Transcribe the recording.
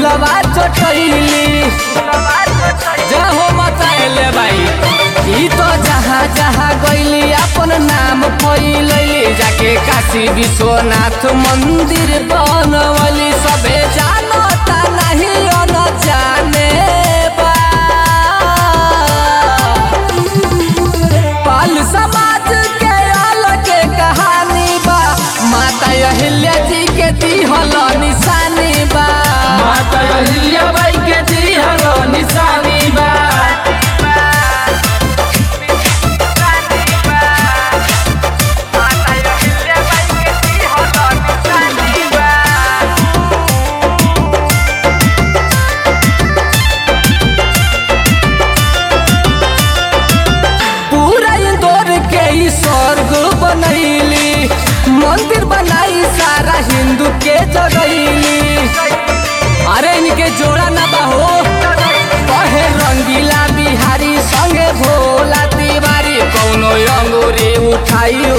सुरवा चटैली जहो मचाइले भाई ई तो जहाँ जहाँ गईली अपन नाम फैलैली जाके काशी विश्वनाथ मंदिर बनवली सबे जानता नहीं न जाने बा पाल समाज के अलग कहानी बा माता अहिल्या जी के दिहल निशानी बा माता अहिल्या बाई के दिहल निशानी बा स्वर्ग बनैली मंदिर बनाई सारा हिंदू के जगैली अरे इनके जोड़ा ना बाहो कहे रंगीला बिहारी संगे भोला तिवारी कौनो अंगूरी उठाई